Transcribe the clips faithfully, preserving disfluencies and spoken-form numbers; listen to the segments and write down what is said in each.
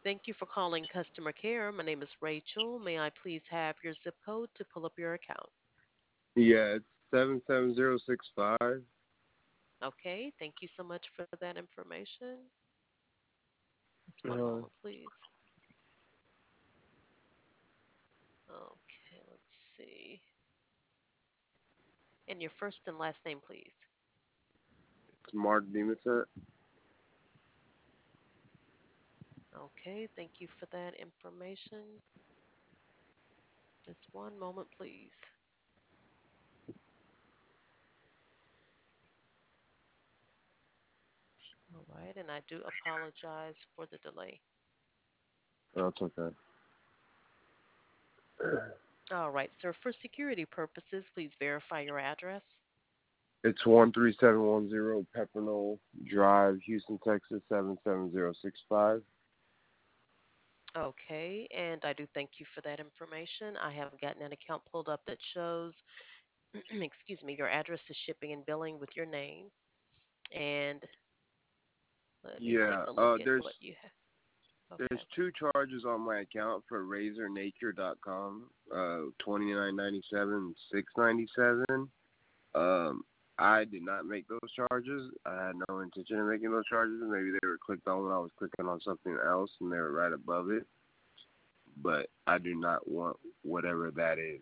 Thank you for calling customer care. My name is Rachel. May I please have your zip code to pull up your account? Yeah, it's seven seven zero six five. Okay, thank you so much for that information. Just one Uh, moment, please. Okay, let's see. And your first and last name, please. it's Mark Demasat. Okay, thank you for that information. Just one moment, please. All right, and I do apologize for the delay. Oh, it's okay. All right, sir, for security purposes, please verify your address. It's one three seven one zero Peppermill Drive, Houston, Texas seven seven zero six five. Okay, and I do thank you for that information. I have gotten an account pulled up that shows, excuse me, your address is shipping and billing with your name. And let me take Yeah. a look Uh, at there's what you have. there's Okay. two charges on my account for razor nature dot com. Uh, twenty nine ninety seven, six ninety seven. Um, I did not make those charges. I had no intention of making those charges. Maybe they were clicked on when I was clicking on something else, and they were right above it. But I do not want whatever that is.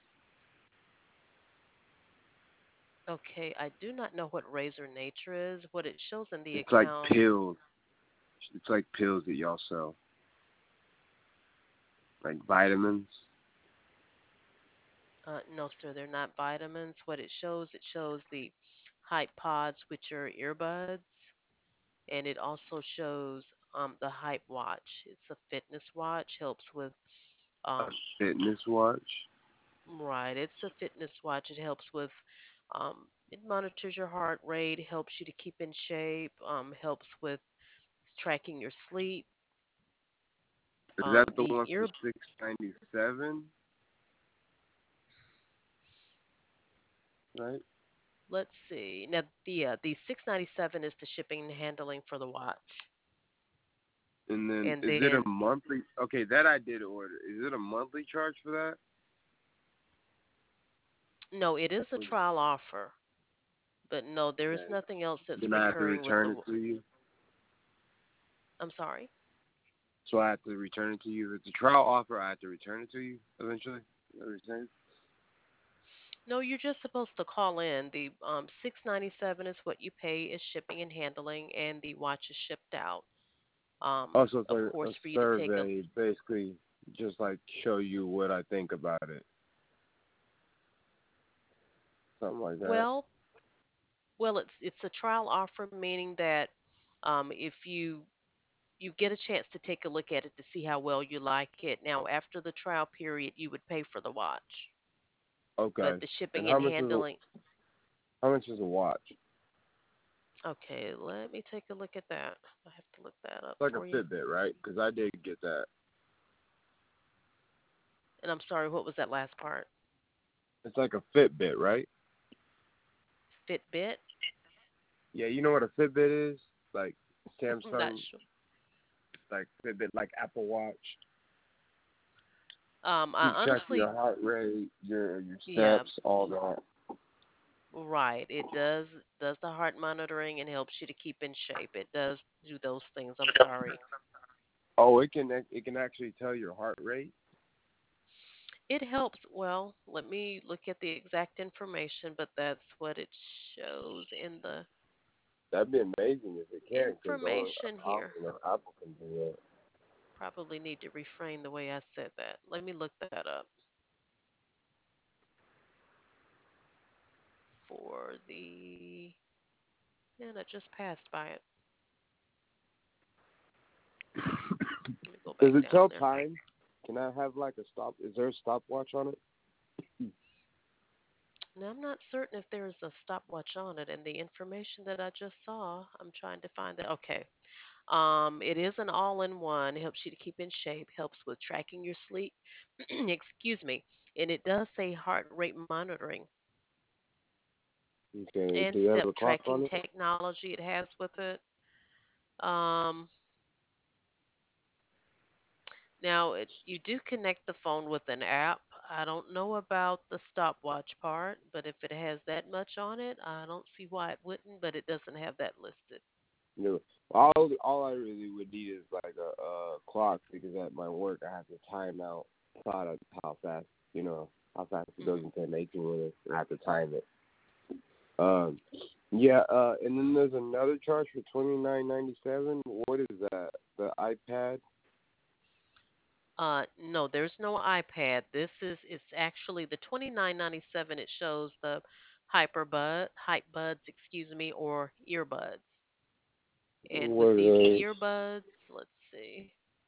Okay, I do not know what Razor Nature is. What it shows in the It's like account, pills. It's like pills that y'all sell, like vitamins. uh, no, sir, they're not vitamins. What it shows, it shows the Hype Pods, which are earbuds, and it also shows um, the Hype Watch. It's a fitness watch, helps with A um, fitness watch. right. It's a fitness watch. It helps with um, it monitors your heart rate, helps you to keep in shape, um, helps with tracking your sleep. Is that Um, the the one for ear six ninety seven? Right. Let's see. Now the uh, the six ninety-seven is the shipping and handling for the watch. And then And is it a then monthly? Okay, that I did order. Is it a monthly charge for that? no, it is a trial offer, but no, there is Then nothing else that's then I have to recurring with the return it w- to you. I'm sorry. So I have to return it to you. If it's a trial offer, I have to return it to you eventually. Is that what you're saying? No, you're just supposed to call in. The um six ninety-seven is what you pay is shipping and handling and the watch is shipped out. Um Also, it's of like course a for you to take a survey, basically, just like show you what I think about it, something like that. well, well it's it's a trial offer meaning that um if you you get a chance to take a look at it to see how well you like it. Now, after the trial period, you would pay for the watch, but Okay. the And shipping how and much is a handling. how much is a watch? Okay, let me take a look at that. I have to look that up It's like for a you. Fitbit, right? Because I did get that. And I'm sorry, what was that last part? It's like a Fitbit, right? Fitbit? Yeah, you know what a Fitbit is? Like I'm not Samsung, sure. like Fitbit, like Apple Watch. Um, I Keep track of honestly, your heart rate, your your yeah, steps, all that. right. It does does the heart monitoring and helps you to keep in shape. It does do those things. I'm sorry. Oh, it can it can actually tell your heart rate. It helps. Well, let me look at the exact information, but that's what it shows in the That'd be amazing if it can, because only information here. Apple, Apple can do that. Probably need to refrain the way I said that. Let me look that up for the. And I just passed by it. Let me go Does back it down tell there. time? Can I have like a stop? Is there a stopwatch on it? Now I'm not certain if there's a stopwatch on it, and the information that I just saw, I'm trying to find that. Okay. Um, it is an all-in-one. It helps you to keep in shape, helps with tracking your sleep. Excuse me. And it does say heart rate monitoring Okay. and Do you have step a clock tracking on it? technology it has with it. Um, Now, it, you do connect the phone with an app. I don't know about the stopwatch part, but if it has that much on it, I don't see why it wouldn't, but it doesn't have that listed. You know, all all I really would need is like a, a clock because at my work I have to time out plot of how fast you know how fast it goes Hmm. in ten eighteen minutes. I have to time it. Um, yeah. Uh, and then there's another charge for twenty nine ninety seven. What is that? The iPad. Uh, no, there's no iPad. This is it's actually the twenty-nine ninety-seven. It shows the Hyperbud, Hype Buds, excuse me, or earbuds. And What with are these those? earbuds, let's see.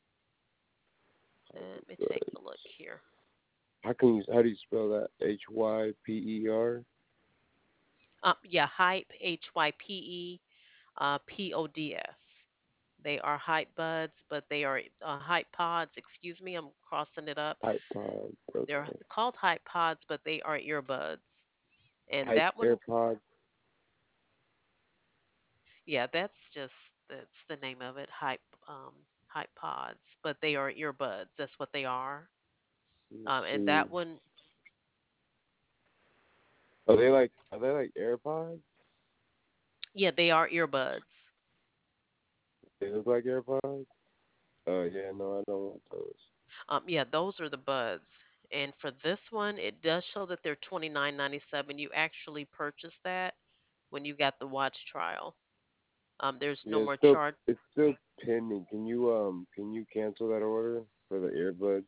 Let me take a look here. How can you how do you spell that? H Y P E R. Um, yeah, Hype, H Y P E, uh, P O D S. They are Hype Buds, but they are uh, Hype Pods. Excuse me, I'm crossing it up. iPod. They're Okay. called Hype Pods, but they are earbuds. And Hype that one, AirPods. yeah, that's just that's the name of it, Hype um, Hype Pods, but they are earbuds. That's what they are. Let's Um, and see. that one, Are they like are they like AirPods? yeah, they are earbuds. They look like AirPods. Oh yeah, no, I don't want those. Um, yeah, those are the buds. And for this one, it does show that they're twenty-nine ninety-seven. You actually purchased that when you got the watch trial. Um, there's no Yeah, it's more still charge. it's still pending. Can you um can you cancel that order for the earbuds?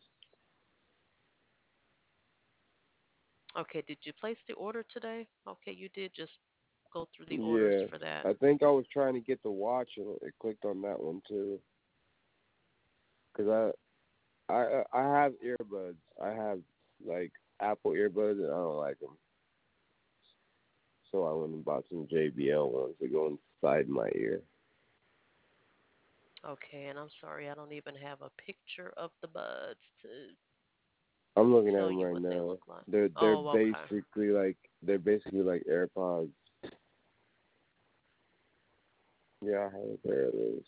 Okay, did you place the order today? Okay, you did just go through the orders Yeah, for that. I think I was trying to get the watch and it clicked on that one too. Cause I I I have earbuds. I have like Apple earbuds and I don't like them. So I went and bought some J B L ones that go inside my ear. Okay, and I'm sorry, I don't even have a picture of the buds to I'm looking at tell them you right what they now. look like. They're they're Oh, okay. basically like they're basically like AirPods. Yeah, I have a pair of those.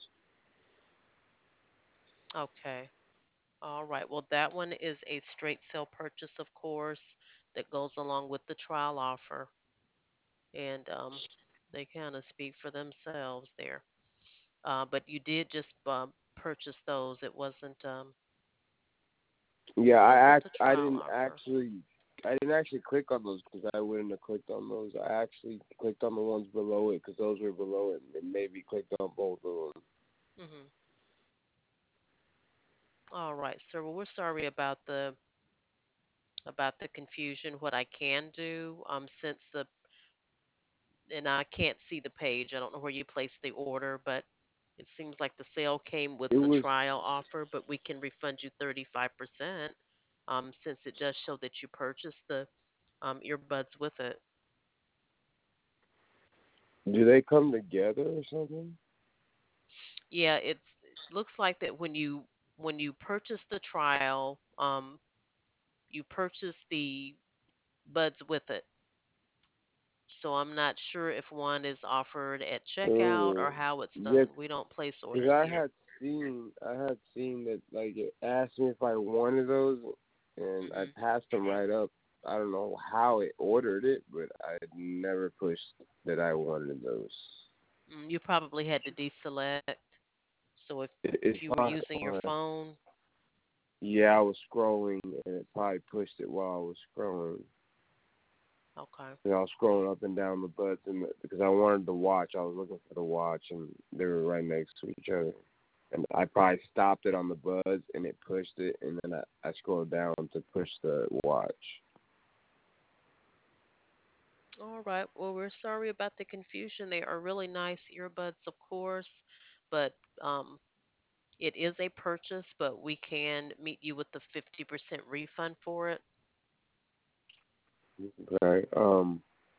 Okay. All right. Well, that one is a straight sale purchase, of course, that goes along with the trial offer. And um, they kind of speak for themselves there. Uh, but you did just um, purchase those. It wasn't um, Yeah, it I wasn't act the I trial didn't offer. actually I didn't actually click on those because I wouldn't have clicked on those. I actually clicked on the ones below it because those were below it, and maybe clicked on both of them. Hmm. All right, sir. Well, we're sorry about the about the confusion. What I can do, um, since the and I can't see the page. I don't know where you placed the order, but it seems like the sale came with It the was trial offer, but we can refund you thirty-five percent um, since it does show that you purchased the um, earbuds with it. do they come together or something? Yeah, it's it looks like that when you when you purchase the trial, um, you purchase the buds with it. So I'm not sure if one is offered at checkout or Oh, how it's yeah, done. We don't place because orders I here. had seen I had seen that like it asked me if I wanted those, and I Hmm. passed them right up. I don't know how it ordered it, but I never pushed that I wanted those. Mm, you probably had to deselect. So if It, if it's you were fine. using your phone, Yeah, I was scrolling and it probably pushed it while I was scrolling. okay. And I was scrolling up and down the buttons and the, because I wanted the watch. I was looking for the watch and they were right next to each other. And I probably stopped it on the buds and it pushed it and then I, I scrolled down to push the watch. All right. Well, we're sorry about the confusion. They are really nice earbuds, of course, but um, it is a purchase, but we can meet you with the fifty percent refund for it. Okay. Um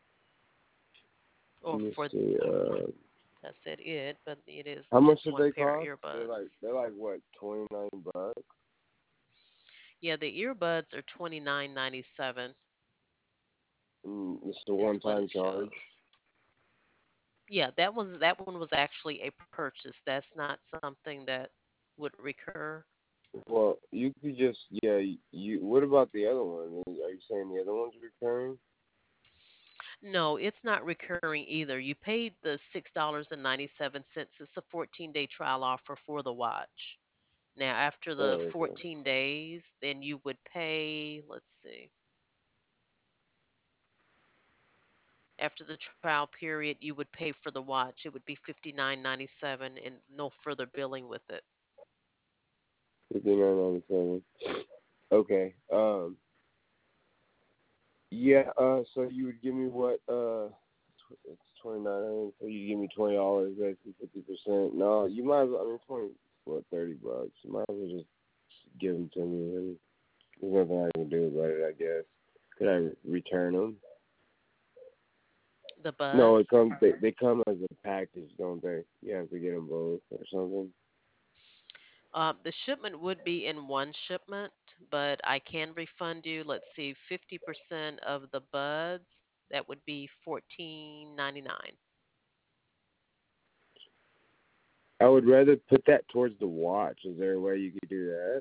Or let me for, see. Uh I said it, but it is how much just did one they pair of cost? They're like earbuds. they're like what, twenty nine bucks? Yeah, the earbuds are twenty nine ninety seven And it's a is one what time it charge. shows. Yeah, that was that one was actually a purchase. That's not something that would recur. Well, you could just yeah. You. What about the other one? Are you saying the other one's recurring? No, it's not recurring either. You paid the six dollars and ninety-seven cents. It's a fourteen day trial offer for the watch. Now, after the Oh, okay. fourteen days, then you would pay, let's see, after the trial period, you would pay for the watch. It would be fifty-nine ninety-seven and no further billing with it. Fifty nine ninety seven. Okay. Um. Yeah. Uh. So you would give me what? Uh. It's twenty nine. So you give me twenty dollars, basically fifty percent. No, you might as well. I mean, twenty. What? Thirty bucks. You might as well just give them to me. And there's nothing I can do about it, I guess. Could I re- return them? The No, it buds. comes. They, they come as a package, don't they? You have to get them both or something. Um, the shipment would be in one shipment, but I can refund you, let's see, fifty percent of the buds. That would be fourteen ninety-nine. I would rather put that towards the watch. Is there a way you could do that?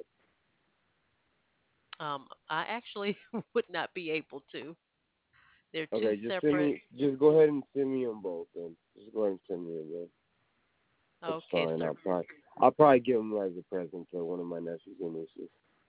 Um, I actually would not be able to. They're two Okay, just send separate. me. Just go ahead and send me them both. Then just go ahead and send me them. Then. That's Okay, fine. sir. I'll probably I'll probably give them as a present to one of my nephews and nieces.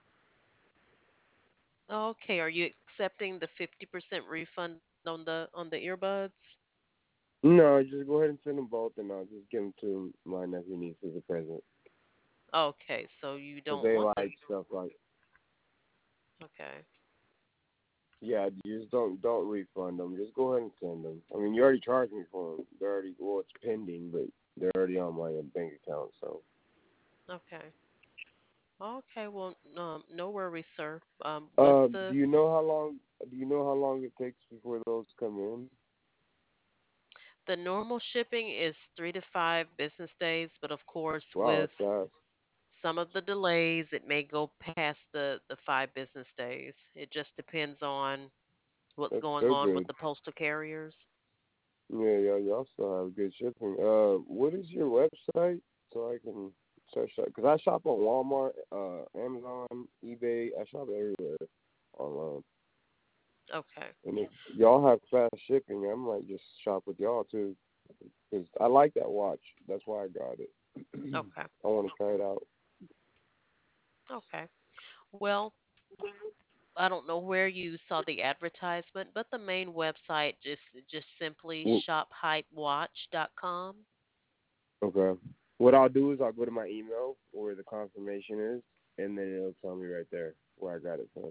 Okay, are you accepting the fifty percent refund on the on the earbuds? No, just go ahead and send them both, and I'll just give them to my nephew and niece as a present. Okay, so you Cause don't they want the like stuff like okay. yeah. Just don't don't refund them. Just go ahead and send them. I mean, you already charged me for them. They're already well, it's pending, but they're already on my bank account. So Okay. Okay, well, um, no worries, sir. Um, what's Um, do the you know how long? Do you know how long it takes before those come in? the normal shipping is three to five business days, but of course, Wow, with that's fast. some of the delays, it may go past the the five business days. It just depends on what's That's going still on with good. the postal carriers. Yeah, yeah, y'all still have good shipping. Uh, what is your website so I can search that? Cause I shop on Walmart, uh, Amazon, eBay. I shop everywhere online. Okay. And if y'all have fast shipping, I might just shop with y'all too. Cause I like that watch. That's why I got it. Okay. I want to try it out. Okay. Well, I don't know where you saw the advertisement, but the main website just just simply Well, shop hype watch dot com. okay. What I'll do is I'll go to my email where the confirmation is, and then it'll tell me right there where I got it from.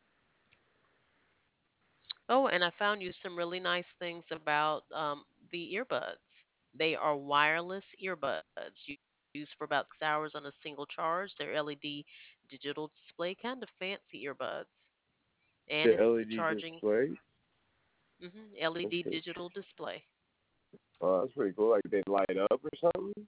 Oh, and I found you some really nice things about um, the earbuds. They are wireless earbuds used for about six hours on a single charge. They're L E D digital display, kind of fancy earbuds. And The it's L E D charging display. hmm L E D Okay. digital display. Oh, that's pretty cool. Like they light up or something.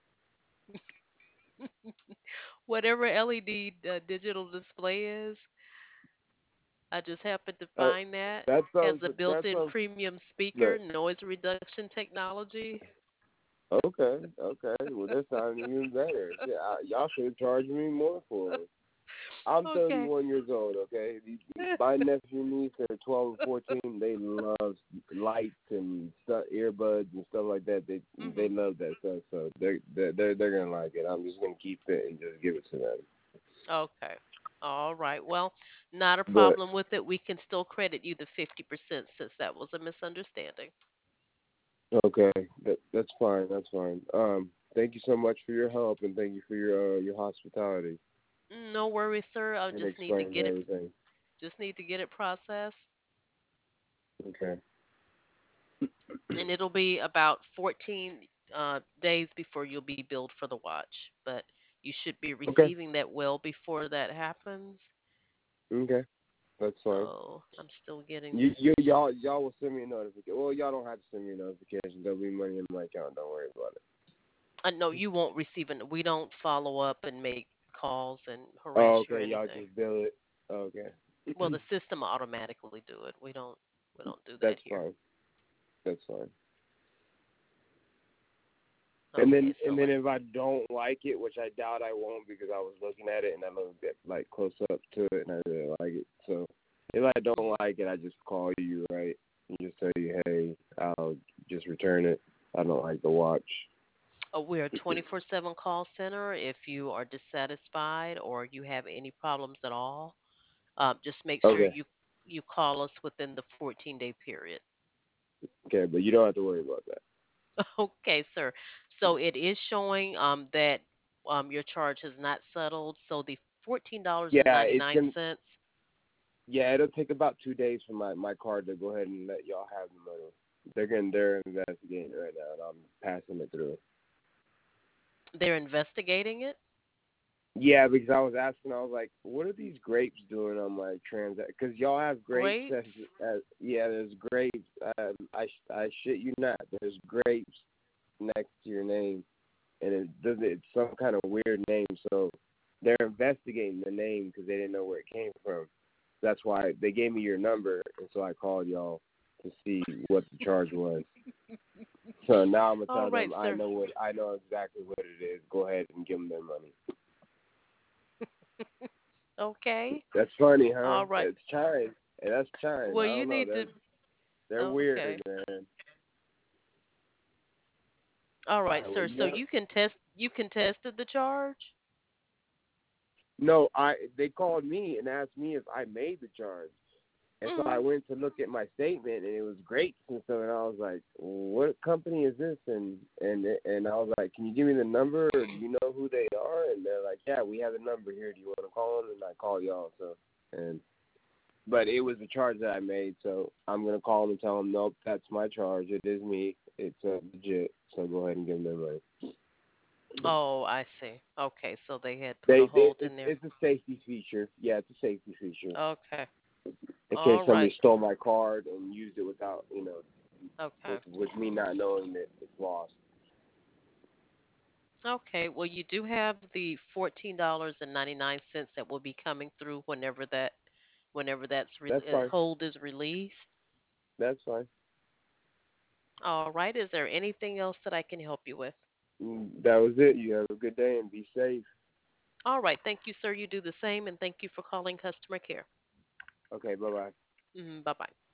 Whatever L E D uh, digital display is, I just happened to Uh, find that. that sounds. Has a That built-in sounds. premium speaker, Look. noise reduction technology. Okay. Okay. Well, that sounds even better. Shit, I, y'all should charge me more for it. I'm Okay. thirty-one years old, okay? These, my nephew and niece are twelve and fourteen. They love lights and stuff, earbuds and stuff like that. They they hmm love that stuff, so they're they're they're, they're gonna like it. I'm just gonna keep it and just give it to them. Okay. All right. Well, not a But problem with it. We can still credit you the fifty percent since that was a misunderstanding. okay, that that's fine. That's fine. Um, thank you so much for your help and thank you for your uh, your hospitality No worries, sir. I'll and just need to explaining get it everything. just need to get it processed Okay. and it'll be about fourteen uh, days before you'll be billed for the watch, but you should be Okay. receiving that well before that happens. Okay. That's fine. So, I'm still getting You, you y'all y'all will send me a notification. Well, y'all don't have to send me a notification. There'll be money in my account. Don't worry about uh, no, you won't receive it. We don't follow up and make calls and it. Oh, harass you or okay. Y'all anything. just bill it. Okay. Well, the system will automatically do it. We don't we don't do that That's here. fine. That's fine. And Okay, then so and then let's if I see. don't like it, which I doubt I won't because I was looking at it and I looked at like close up to it and I really like it. So if I don't Mhm. like it, I just call you, right? And just tell you, hey, I'll just return it. I don't like the watch. Uh, we're a twenty-four seven call center. If you are dissatisfied or you have any problems at all, um, just make sure Okay, you you call us within the fourteen day period. okay, but you don't have to worry about that. Okay, sir. So it is showing um, that um, your charge has not settled. So the fourteen dollars and Yeah, ninety it's nine gonna. cents. Yeah, it'll take about two days for my my card to go ahead and let y'all have the money. They're getting they're investigating it right now, and I'm passing it through. They're investigating it. Yeah, because I was asking, I was like, what are these grapes doing on my transact? Because y'all have grapes Grapes. as, as yeah, there's grapes. Um, I I shit you not, there's grapes next to your name, and it does it's some kind of weird name. So they're investigating the name because they didn't know where it came from. That's why they gave me your number, and so I called y'all to see what the charge was. So now I'm gonna All tell right, them I sir. know what I know exactly what it is. Go ahead and give them their money. Okay. That's funny, huh? All right. It's Chime. And that's Chime. Well, I you don't know. need They're to. they're weird, Okay. man. All All right, right, well, sir. you So know. you can test. You contested the charge. No, I they called me and asked me if I made the charge. And so I Mhm. went to look at my statement, and it was great and stuff. And I was like, "What company is this?" And and and I was like, "Can you give me the number, or do you know who they are?" And they're like, "Yeah, we have the number here. Do you want to call them?" And I called y'all. So and but it was the charge that I made, so I'm gonna call them and tell them, "Nope, that's my charge. It is me. It's uh, legit." So go ahead and give them their money. Oh, I see. Okay, so they had put a They, they hold it's, in there. it's a safety feature. Yeah, it's a safety feature Okay. in case All right. somebody stole my card and used it without, you know, Okay. with with me not knowing that it's lost. Okay. Well, you do have the fourteen dollars and ninety nine cents that will be coming through whenever that whenever that's re- That's uh, fine. hold is released. That's fine. All right. Is there anything else that I can help you with? Mm, That was it. You have a good day and be safe. All right. Thank you, sir. You do the same, and thank you for calling customer care. Okay, bye bye. Mm, bye bye.